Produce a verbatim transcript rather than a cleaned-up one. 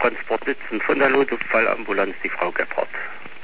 Transport Lützen von der Notfallambulanz, die Frau Gebhardt.